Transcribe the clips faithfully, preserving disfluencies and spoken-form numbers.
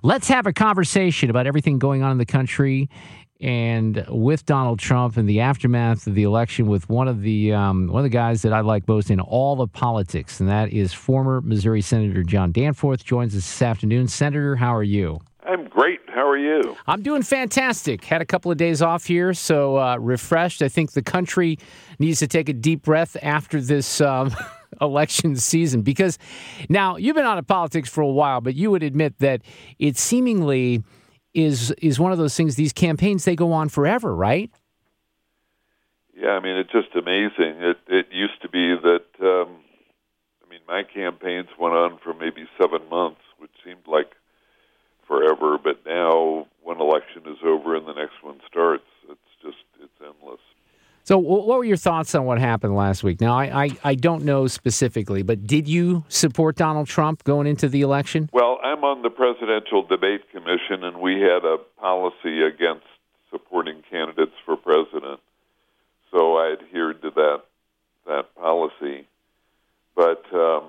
Let's have a conversation about everything going on in the country and with Donald Trump and the aftermath of the election with one of the um, one of the guys that I like most in all of politics, and that is former Missouri Senator John Danforth. Joins us this afternoon. Senator, how are you? I'm great. How are you? I'm doing fantastic. Had a couple of days off here, so uh, refreshed. I think the country needs to take a deep breath after this um, election season, because now you've been out of politics for a while, but you would admit that it seemingly is is one of those things, these campaigns, they go on forever, right? Yeah, I mean, it's just amazing. It it used to be that, um, I mean, my campaigns went on for maybe seven months, which seemed like forever, but now one election is over and the next one starts. It's just, it's endless. So what were your thoughts on what happened last week? Now, I, I, I don't know specifically, but did you support Donald Trump going into the election? Well, I'm on the Presidential Debate Commission, and we had a policy against supporting candidates for president. So I adhered to that that policy. But, um,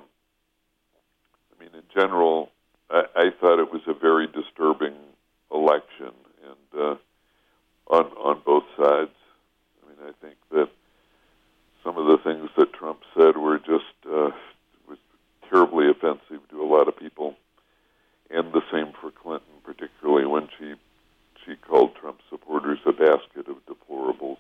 I mean, in general, I, I thought it was a very disturbing election, and uh, on on both sides. I mean, I think that some of the things that Trump said were just uh, was terribly offensive to a lot of people, and the same for Clinton, particularly when she she called Trump supporters a basket of deplorables.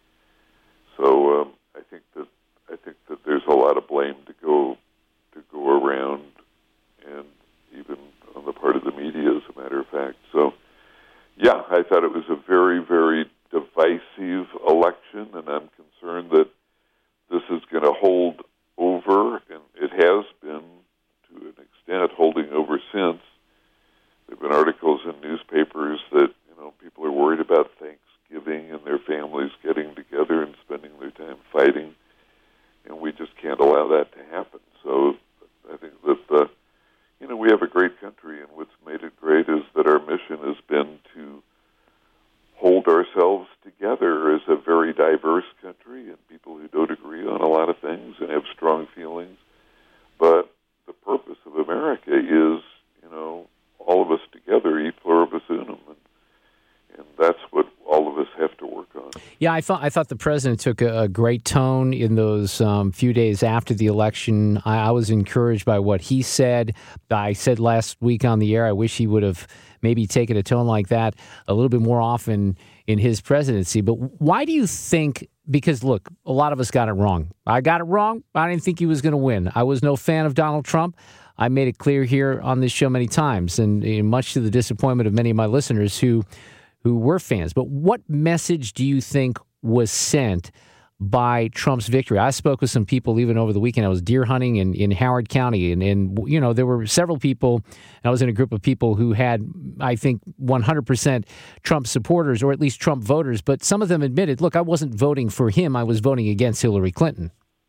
So um, I think that I think that there's a lot of blame to go to go around, and even on the part of the media, as a matter of fact. So, yeah, I thought it was a very, very divisive election, and I'm concerned that this is going to hold over, and it has been, to an extent, holding over since. There have been articles in newspapers that, you know, people are worried about Thanksgiving and their families getting together and spending their time fighting, and we just can't allow that to happen. So I think that the You know, we have a great country, and what's made it great is that our mission has been to hold ourselves together as a very diverse country and people who don't agree on a lot of things and have strong feelings. But the purpose of America is, you know, all of us together, e pluribus unum, and, and that's what all of us have to work on. Yeah, I thought I thought the president took a, a great tone in those um, few days after the election. I, I was encouraged by what he said. I said last week on the air, I wish he would have maybe taken a tone like that a little bit more often in his presidency. But why do you think? Because, look, a lot of us got it wrong. I got it wrong. I didn't think he was going to win. I was no fan of Donald Trump. I made it clear here on this show many times, and, and much to the disappointment of many of my listeners who who were fans. But what message do you think was sent by Trump's victory? I spoke with some people even over the weekend. I was deer hunting in, in Howard County, and, and, you know, there were several people. I was in a group of people who had, I think, one hundred percent Trump supporters, or at least Trump voters, but some of them admitted, look, I wasn't voting for him. I was voting against Hillary Clinton.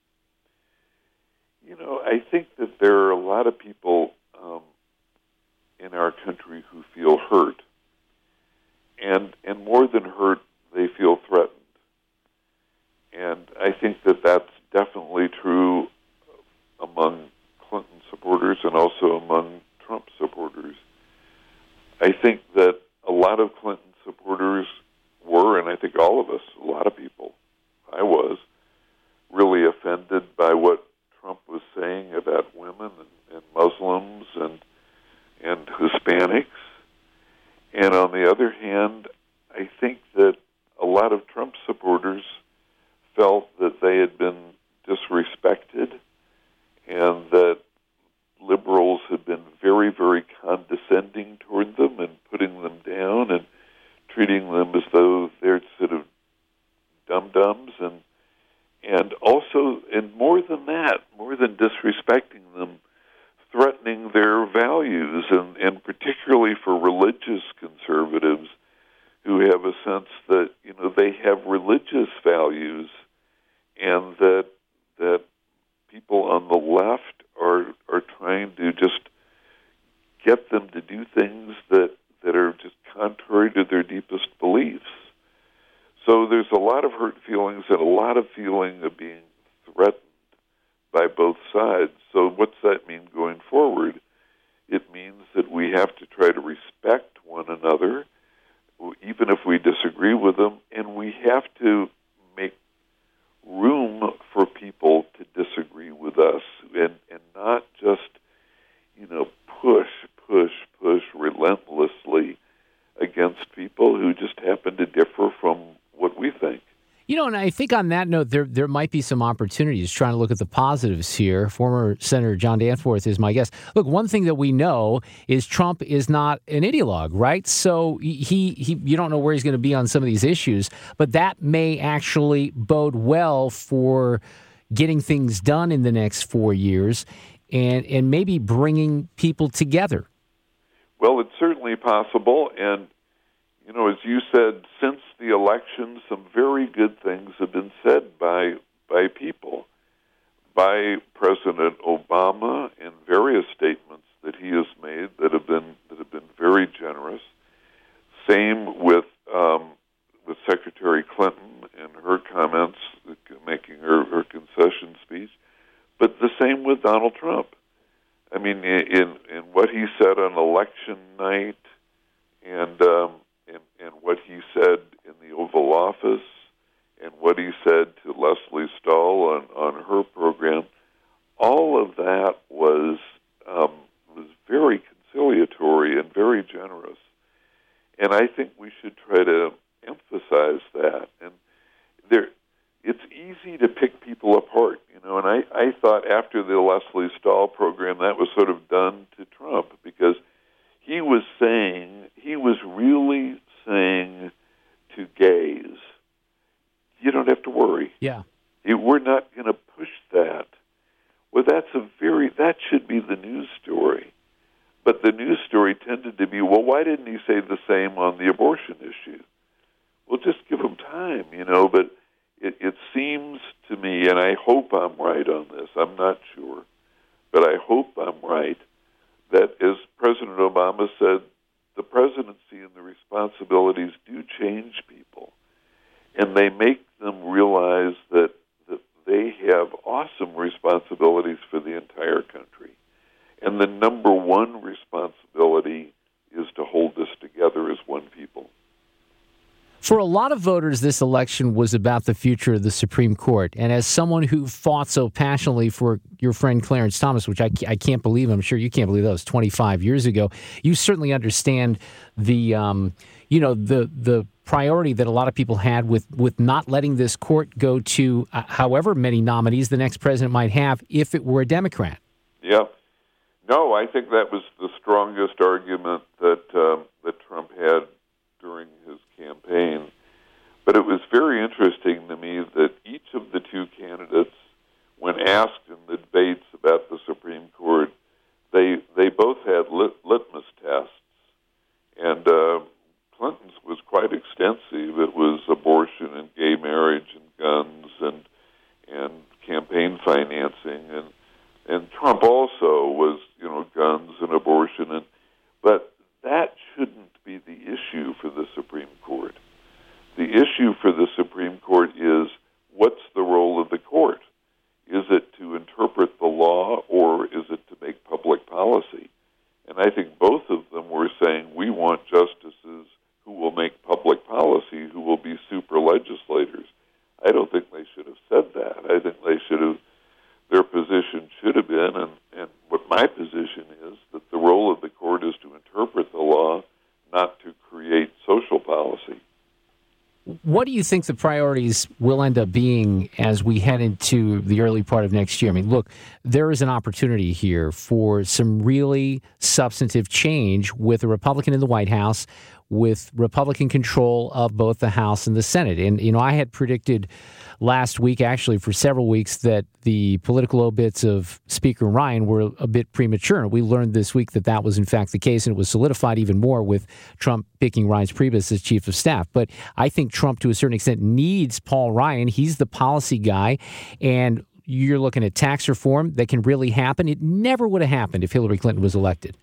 You know, I think that there are a lot of people um, in our country who feel hurt. And and more than hurt, they feel threatened. And I think that that's definitely true among Clinton supporters and also among Trump supporters. I think that a lot of Clinton supporters were, and I think all of us, a lot of people, I was, really offended by what Trump was saying about women and, and Muslims and and Hispanics. And on the other hand, I think that a lot of Trump supporters felt that they had been disrespected and that liberals had been very, very condescending toward them and putting them down and treating them as though they're sort of dum-dums. And, and also, and more than that, more than disrespecting them, threatening their values, and, and particularly for religious conservatives who have a sense that, you know, they have religious values and that that people on the left are are trying to just get them to do things that, that are just contrary to their deepest beliefs. So there's a lot of hurt feelings and a lot of feeling of being threatened by both sides. So what's that mean going forward? It means that we have to try to respect respect one another, even if we disagree with them, and we have to make room for people to disagree with us and, and not just, you know, push, push, push relentlessly against people who just happen to differ from what we think. You know, and I think on that note, there there might be some opportunities trying to look at the positives here. Former Senator John Danforth is my guest. Look, one thing that we know is Trump is not an ideologue, right? So he, he you don't know where he's going to be on some of these issues, but that may actually bode well for getting things done in the next four years and, and maybe bringing people together. Well, it's certainly possible, and you know, as you said, since the election, some very good things have been said by by people, by President Obama in various statements that he has made that have been that have been very generous. Same with um, with Secretary Clinton and her comments, making her, her concession speech, but the same with Donald Trump. I mean, in in what he said on election night, and um, And, and what he said in the Oval Office, and what he said to Leslie Stahl on, on her program, all of that was um, was very conciliatory and very generous. And I think we should try to emphasize that. And there, it's easy to pick people apart, you know. And I, I thought after the Leslie Stahl program, that was sort of done to Trump, because he was saying, he was really saying to gays, you don't have to worry. Yeah. We're not going to push that. Well, that's a very, that should be the news story. But the news story tended to be, well, why didn't he say the same on the abortion issue? Well, just give him time, you know, but it, it seems to me, and I hope I'm right on this, I'm not sure, but I hope I'm right, that as President Obama said, the presidency and the responsibilities do change people, and they make them realize that, that they have awesome responsibilities for the entire country. And the number one responsibility is to hold this together as one people. For a lot of voters, this election was about the future of the Supreme Court. And as someone who fought so passionately for your friend Clarence Thomas, which I, I can't believe, I'm sure you can't believe that was twenty-five years ago, you certainly understand the, um, you know, the the priority that a lot of people had with, with not letting this court go to uh, however many nominees the next president might have if it were a Democrat. Yeah. No, I think that was the strongest argument that um, that Trump had during his campaign. But it was very interesting to me that each of the two candidates, when asked in the debates about the Supreme Court, they they both had lit, litmus tests. And uh, Clinton's was quite extensive. It was abortion and gay marriage and guns and and campaign financing. And and Trump also was, you know, guns and abortion. And but that shouldn't be the issue for the Supreme Court. The issue for the Supreme Court is, what's the role of the court? Is it to interpret the law, or is it to make public policy? And I think both of them were saying, we want justices who will make public policy, who will be super legislators. I don't think they should have said that. I think they should have, their position should have been, and, and what my position is, that the role of the court is to interpret the law, not to create social policy. What do you think the priorities will end up being as we head into the early part of next year? I mean, look, there is an opportunity here for some really substantive change with a Republican in the White House, with Republican control of both the House and the Senate. And, you know, I had predicted last week, actually for several weeks, that the political obits of Speaker Ryan were a bit premature. And we learned this week that that was in fact the case, and it was solidified even more with Trump picking Reince Priebus as chief of staff. But I think Trump, to a certain extent, needs Paul Ryan. He's the policy guy, and you're looking at tax reform that can really happen. It never would have happened if Hillary Clinton was elected.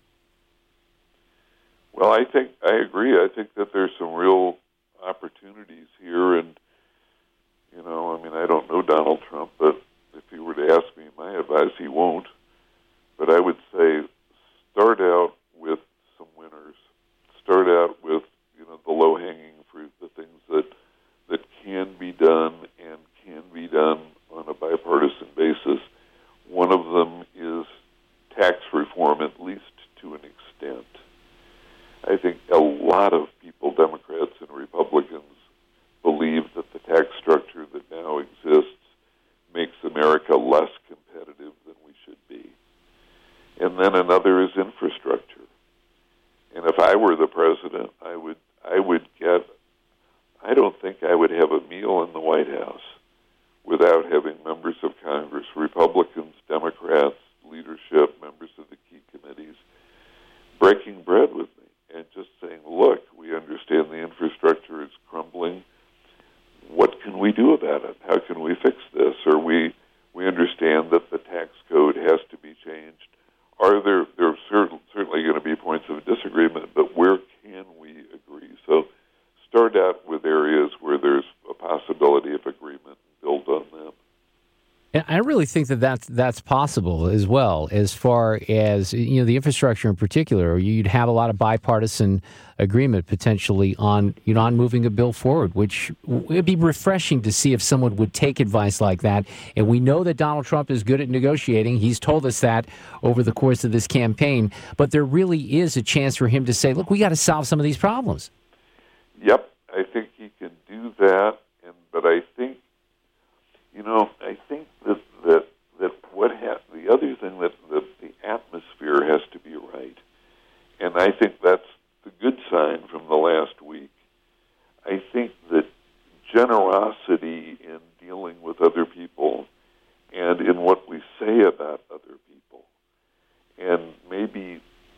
Well, I think I agree. I think that there's some real opportunities here, and you know, I mean, I don't know Donald Trump, but if he were to ask me my advice, he won't. But I would say, start out with some winners. start out with, you know, the low-hanging fruit, the things that that can be done and can be done on a bipartisan basis. One of them is tax reform, at least to an extent. I think a lot of people, Democrats and Republicans, believe that the tax structure that now exists makes America less competitive than we should be. And then another is infrastructure. And if I were the president, I would I would get, I don't think I would have a meal in the White House without having members of Congress, Republicans, Democrats, leadership, members of the key committees, breaking bread with me and just saying, look, we understand the infrastructure is crumbling. What can we do about it? How can we fix this? Or we we understand that the tax code has to be changed. Are there there are certain, certainly going to be points of disagreement, but where can we agree? So start out with areas where there's a possibility of agreement and build on them. And I really think that that's, that's possible as well, as far as, you know, the infrastructure in particular. You'd have a lot of bipartisan agreement potentially on, you know, on moving a bill forward, which would be refreshing to see if someone would take advice like that. And we know that Donald Trump is good at negotiating. He's told us that over the course of this campaign. But there really is a chance for him to say, look, we got to solve some of these problems. Yep, I think he can do that. And but I think, you know, I think that that, that what ha- the other thing that the, the atmosphere has to be right. And I think that's the good sign from the last week. I think that generosity in dealing with other people and in what we say about other people, and maybe,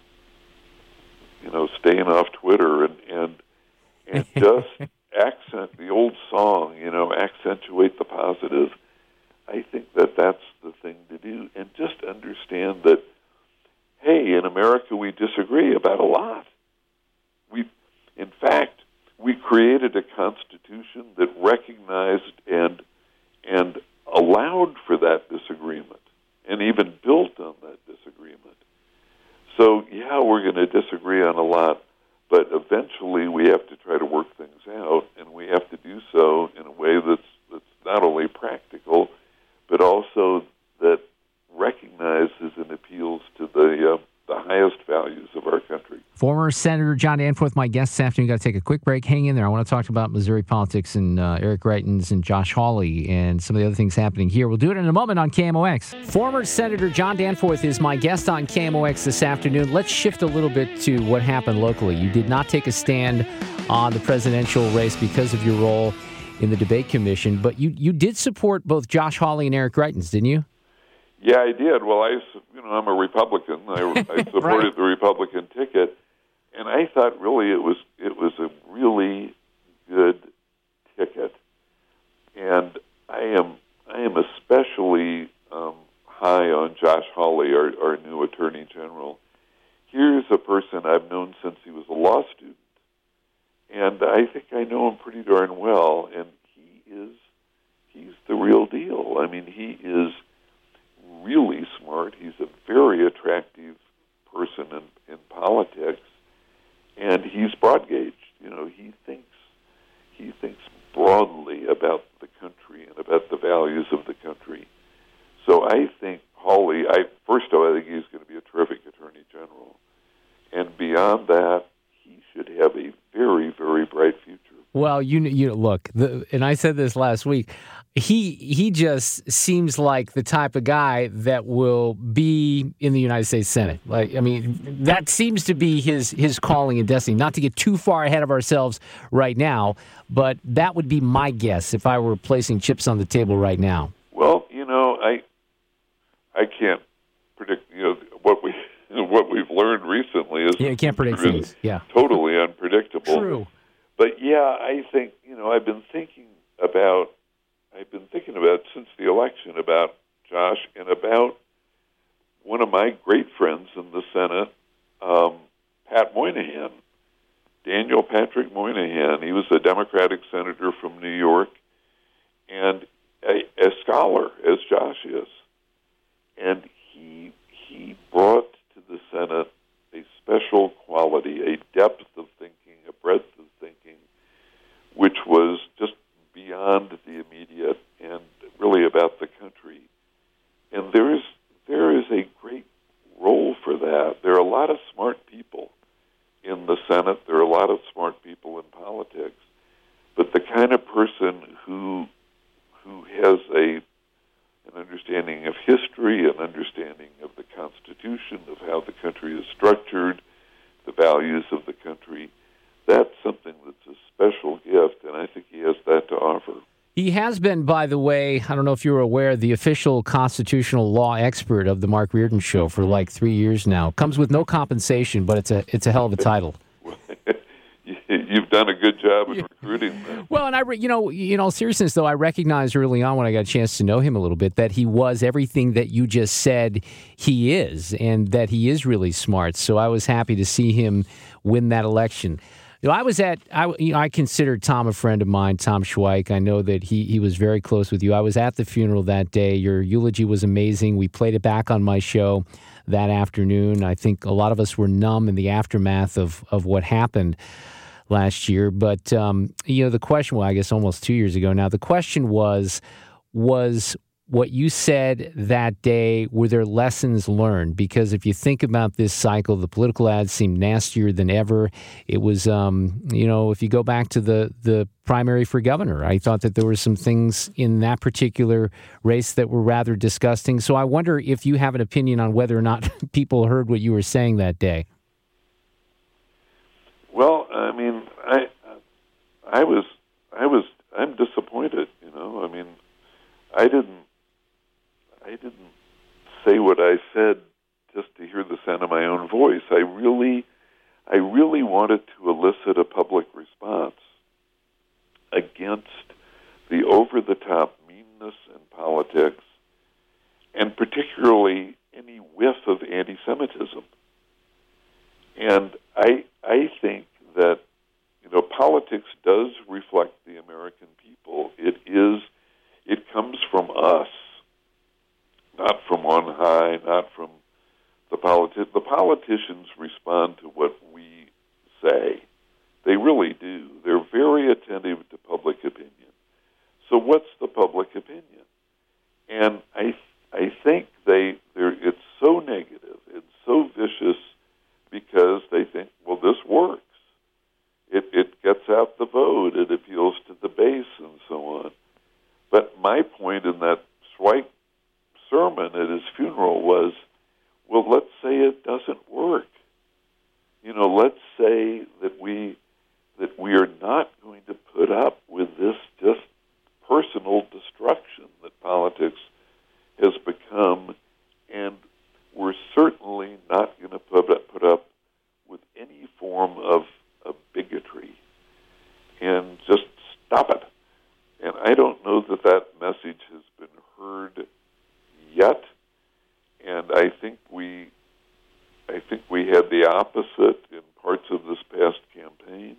you know, staying off Twitter and and, and just accent the old song, you know, accentuate the positive. I think that that's the thing to do, and just understand that, hey, in America we disagree about a lot. We, in fact, we created a constitution that recognized and and allowed for that disagreement, and even built on that disagreement. So, yeah, we're going to disagree on a lot, but eventually we have to try to work things out, and we have to do so in a way that's that's not only practical, but also that recognizes and appeals to the uh, the highest values of our country. Former Senator John Danforth, my guest this afternoon. Got to take a quick break. Hang in there. I want to talk about Missouri politics and uh, Eric Greitens and Josh Hawley and some of the other things happening here. We'll do it in a moment on K M O X. Former Senator John Danforth is my guest on K M O X this afternoon. Let's shift a little bit to what happened locally. You did not take a stand on the presidential race because of your role in the debate commission, but you, you did support both Josh Hawley and Eric Greitens, didn't you? Yeah, I did. Well, I, you know, I'm a Republican. I, I supported right. the Republican ticket, and I thought really it was it was a really good ticket. And I am I am especially um, high on Josh Hawley, our, our new Attorney General. Here's a person I've known since he was a law student, and I think I know him pretty darn well. And he is he's the real deal. I mean, he is really smart. He's a very attractive person in, in politics, and he's broad gauged. You know, he thinks he thinks broadly about the country and about the values of the country. So I think Hawley. I first of all, I think he's going to be a terrific Attorney General, and beyond that, he should have a very, very bright future. Well, you you look, the, and I said this last week. He he just seems like the type of guy that will be in the United States Senate. Like, I mean, that seems to be his his calling and destiny. Not to get too far ahead of ourselves right now, but that would be my guess if I were placing chips on the table right now. Well, you know, I I can't predict. You know, what we what we've learned recently is yeah, you can't predict things. Yeah, totally unpredictable. True. But yeah, I think you know I've been thinking about. I've been thinking about since the election about Josh and about one of my great friends in the Senate, um, Pat Moynihan, Daniel Patrick Moynihan. He was a Democratic senator from New York and a, a scholar, as Josh is. And he he brought to the Senate a special quality, a depth of thinking in the Senate. There are a lot of smart people in politics, but the kind of person who who has a an understanding of history, an understanding of the Constitution, of how the country is structured, the values of the country, that's something that's a special gift, and I think he has that to offer. He has been, by the way, I don't know if you were aware, the official constitutional law expert of the Mark Reardon Show for like three years now. Comes with no compensation, but it's a it's a hell of a title. You've done a good job in recruiting them. Well, and I, you know, in all seriousness, though, I recognized early on when I got a chance to know him a little bit that he was everything that you just said he is, and that he is really smart. So I was happy to see him win that election. You know, I was at, I, you know, I considered Tom a friend of mine, Tom Schweik. I know that he, he was very close with you. I was at the funeral that day. Your eulogy was amazing. We played it back on my show that afternoon. I think a lot of us were numb in the aftermath of, of what happened last year. But, um, you know, the question, well, I guess almost two years ago now, the question was, was what you said that day, were there lessons learned? Because if you think about this cycle, the political ads seem nastier than ever. It was, um, you know, if you go back to the, the primary for governor, I thought that there were some things in that particular race that were rather disgusting. So I wonder if you have an opinion on whether or not people heard what you were saying that day. Well, I mean, I, I was, I was, I'm disappointed. You know, I mean, I didn't, I didn't say what I said just to hear the sound of my own voice. I really, I really wanted to elicit a public response against the over-the-top meanness in politics, and particularly any whiff of anti-Semitism. And I, I think that, you know, politics does reflect the American people. It is, it comes from us, not from on high, not from the politi- The politicians respond to what we say. They really do. They're very attentive to public opinion. So what's the public opinion? And I, I think they, they're, it's so negative, it's so vicious, because they think, well, this works. It, it gets out the vote. It appeals to the base and so on. But my point in that Schweik sermon at his funeral was, well, let's say it doesn't work. You know, let's say that we that we are not going to put up with this just personal destruction that politics has become, and we're certainly not going to put up, put up with any form of, of bigotry, and just stop it. And I don't know that that message has been heard yet, and I think we, I think we had the opposite in parts of this past campaign,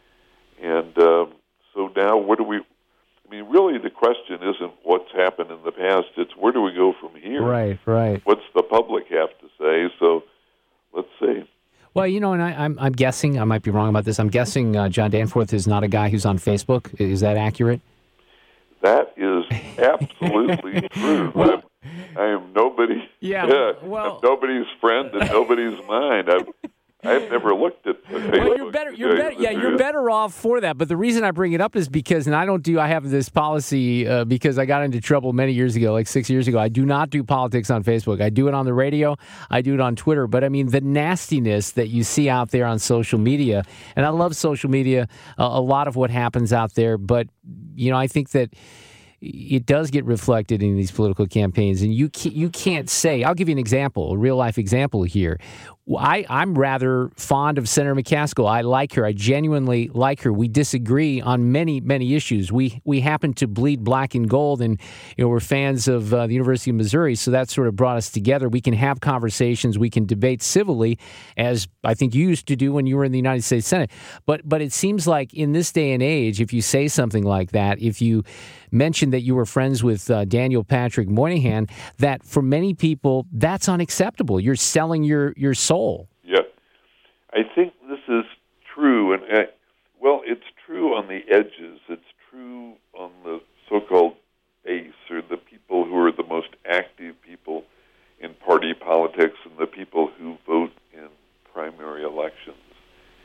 and um, so now what do we? I mean, really, the question isn't what's happened in the past; it's where do we go from here? Right, right. What's the public have to say? So, let's see. Well, you know, and I, I'm I'm guessing I might be wrong about this. I'm guessing uh, John Danforth is not a guy who's on Facebook. Is that accurate? That is absolutely true. Well, I'm, I am nobody. Yeah. yeah well, I'm nobody's friend and nobody's mind. I've I've never looked at Facebook. Well, you're better. You're better. Yeah, you're better off for that. But the reason I bring it up is because, and I don't do. I have this policy uh, because I got into trouble many years ago, like six years ago. I do not do politics on Facebook. I do it on the radio. I do it on Twitter. But I mean, the nastiness that you see out there on social media, and I love social media. A, a lot of what happens out there, but you know, I think that it does get reflected in these political campaigns, and you can't, you can't say. I'll give you an example, a real life example here. I, I'm rather fond of Senator McCaskill. I like her. I genuinely like her. We disagree on many, many issues. We we happen to bleed black and gold, and you know we're fans of uh, the University of Missouri, so that sort of brought us together. We can have conversations. We can debate civilly, as I think you used to do when you were in the United States Senate. But but it seems like in this day and age, if you say something like that, if you mention that you were friends with uh, Daniel Patrick Moynihan, that for many people, that's unacceptable. You're selling your, your soul. Yeah. I think this is true. And uh, well, it's true on the edges. It's true on the so-called base, or the people who are the most active people in party politics and the people who vote in primary elections.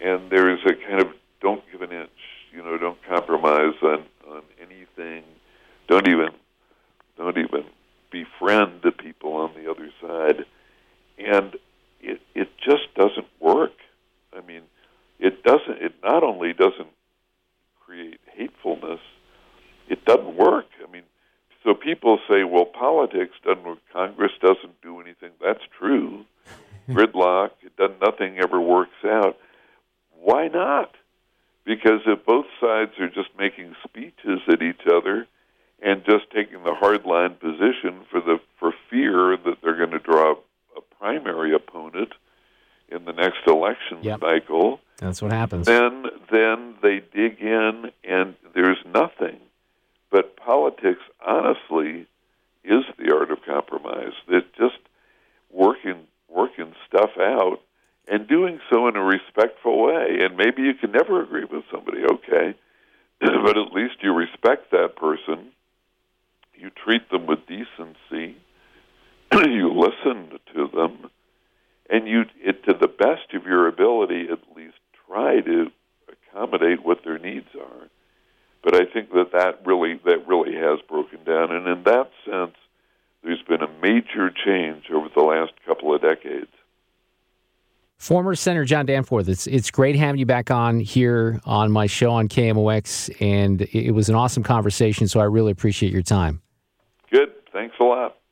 and there is a kind of don't give an inch, you know, don't compromise on, on anything, don't even don't even befriend the people on the other side, and it it just doesn't work. I mean, it doesn't. It not only doesn't create hatefulness, it doesn't work. I mean, so people say, well, politics doesn't work, Congress doesn't do anything. That's true. Gridlock, it does, nothing ever works out. Why not? Because if both sides are just making speeches at each other and just taking the hardline position for the for fear that they're going to draw a primary opponent in the next election yep. cycle, that's what happens. Then, then they dig in, and there's nothing. But politics, honestly, is the art of compromise. It's just working working stuff out and doing so in a respectful way. And maybe you can never agree with somebody, okay, but at least you respect that person. You treat them with decency. You listen to them. And you, it, to the best of your ability, at least try to accommodate what their needs are. But I think that that really, that really has broken down. And in that sense, there's been a major change over the last couple of decades. Former Senator John Danforth, it's it's great having you back on here on my show on K M O X, and it was an awesome conversation, so I really appreciate your time. Good. Thanks a lot.